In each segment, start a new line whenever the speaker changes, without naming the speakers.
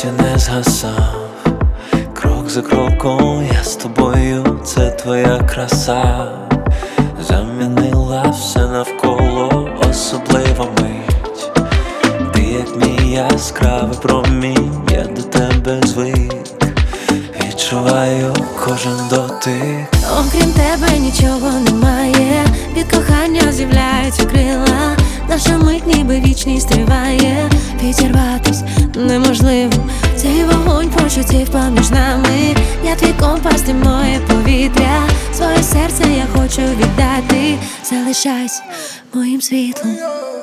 досі не згасав. Крок за кроком я з тобою, це твоя краса. Замінила все навколо, особлива мить. Ти як мій яскравий промінь, я до тебе звик. Відчуваю кожен дотик.
Окрім тебе нічого немає. Від кохання з'являються крила. Наша мить ніби вічність триває. Підірватись неможливо. Цей вогонь почуттів поміж нами. Я твій компас, ти моє повітря. Своє серце я хочу віддати. Залишайся моїм світлом.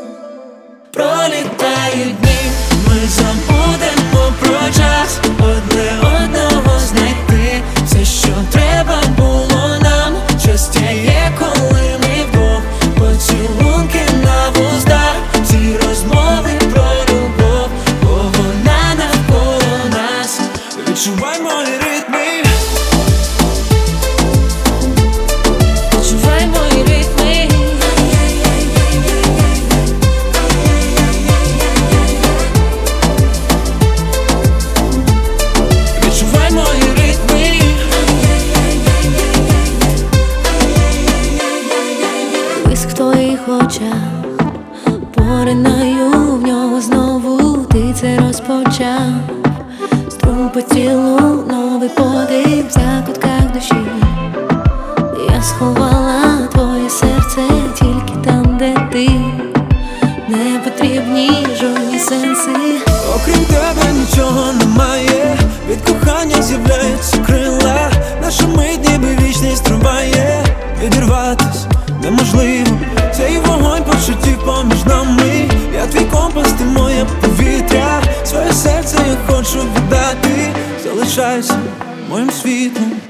Пролітають дні, ми забудемо про час. Одне одного знайти. Все, що треба було нам. Щастя є, коли ми вдвох. Поцілунки на вустах. Ці розмови про любов, бо вона навколо нас. Відчувай мої ритми.
Відчувай мої ритми.
Відчувай мої ритми.
Блиск в твоїх очах, поринаю в нього знову. Ти це розпочав. Струм по тілу, новий подих в закутках душі. Я сховала твоє серце тільки там, де ти. Не потрібні жодні сенси.
Окрім тебе нічого немає. Від кохання з'являються крила. Наша мить ніби вічність триває. Відірватись неможливо. Цей вогонь почуттів поміж нами. Я твій компас, ти моє повітря. Своє серце я хочу віддати. Залишайся моїм світлом.